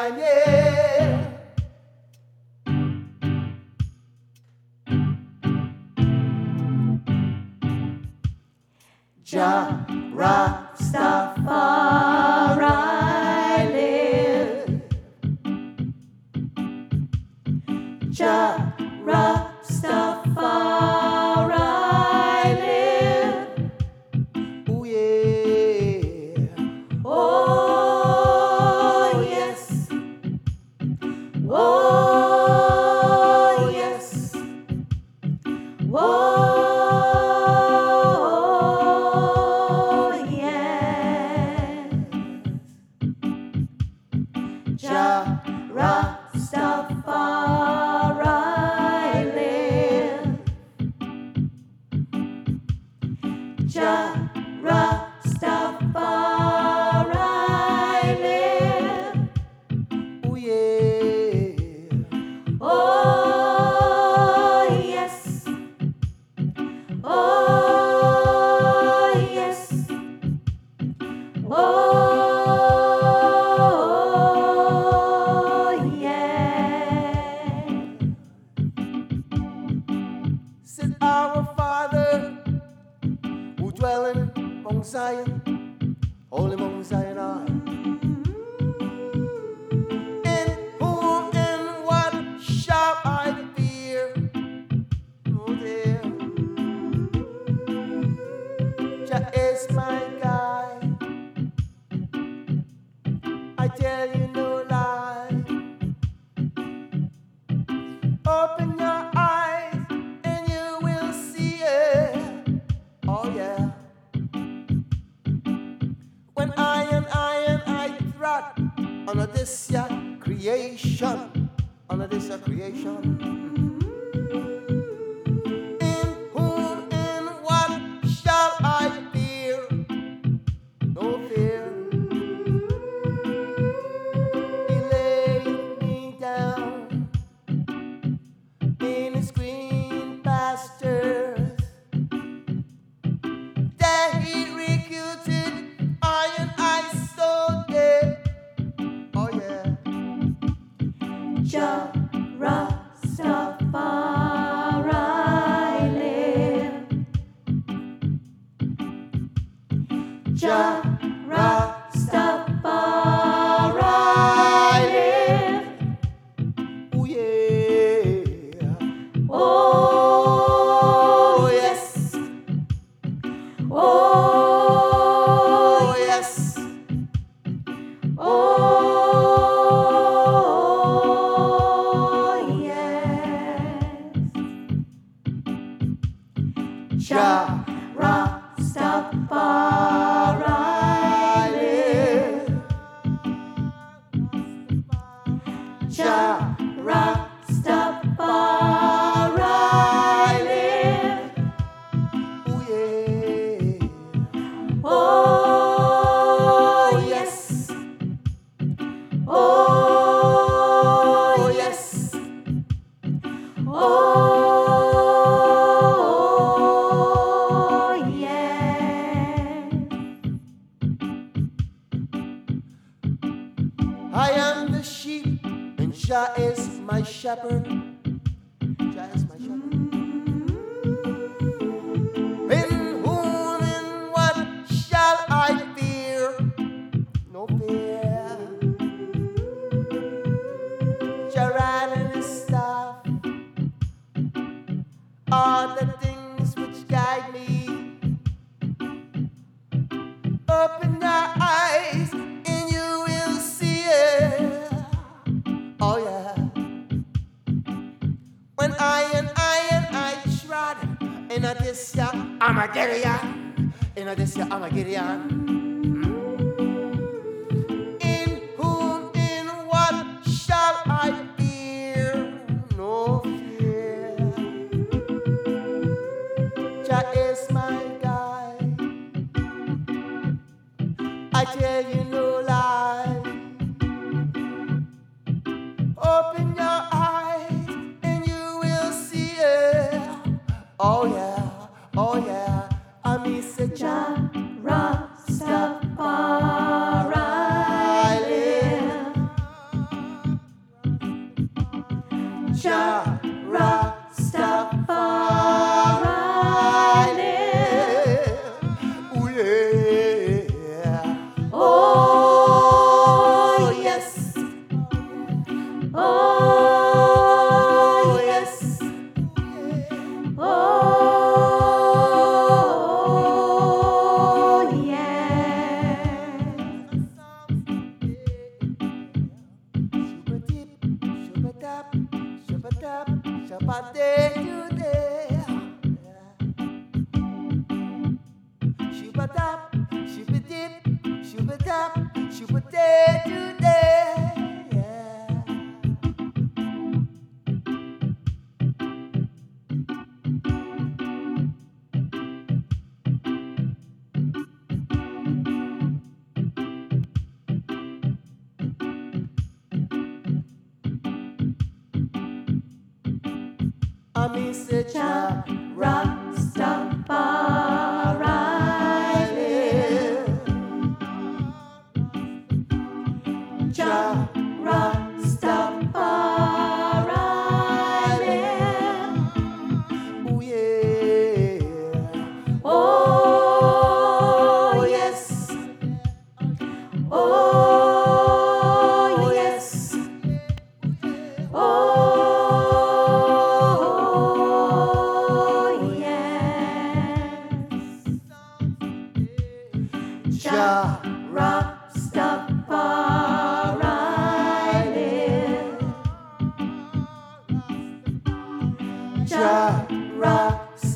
time, yeah. Jah Rastafari live. Jah Rastafari live. Ooh yeah. Oh yes. Oh yes. Oh yes. Jah Rastafari live. Jah Rastafari live. Ooh yeah. Oh yes. Oh yes. Oh yeah. Said our Father who dwell in Mount Zion, holy Mount Zion I. In whom and what shall I fear? Oh dear. Jah is my guide. I tell you no lie. Open your eyes and you will see it. Oh yeah. When I trot on this ya creation, on this ya creation. In whom and what shall I fear? No fear. He laid me down in his green pastures. There he recruited iron eyes so dead. Oh yeah. Jah Rastafari live. Jah Rastafari live. Ooh yeah. Oh yes. Oh yes. Oh yes. Jah Rastafari live. Jah Rastafari live. Ooh yeah. Oh yes. Oh yes. Oh yeah. I am the sheep and Jah is my shepherd. Jah is my shepherd. In whom and what shall I fear? No fear. Jah rod and his staff are the things which guide me. Open your eyes and you will see it. Oh yeah. When I trod in a this ya Armageddon, in a this ya Armageddon. In whom, in what shall I fear? No fear. Jah is my guide. I tell you no lie. Open your eyes and you will see it. Oh yeah, oh yeah. I miss a Jah Rastafari live. today. Shoo-ba-dap, shoo-ba-dip, shoo-ba-dap, shoo-ba-day today. Yeah. I miss a Jah Rastafari. Jah Rastafari. Oh yeah. Oh yes. Oh yes. Oh yes. Jah Rastafari live. Jah Rastafari.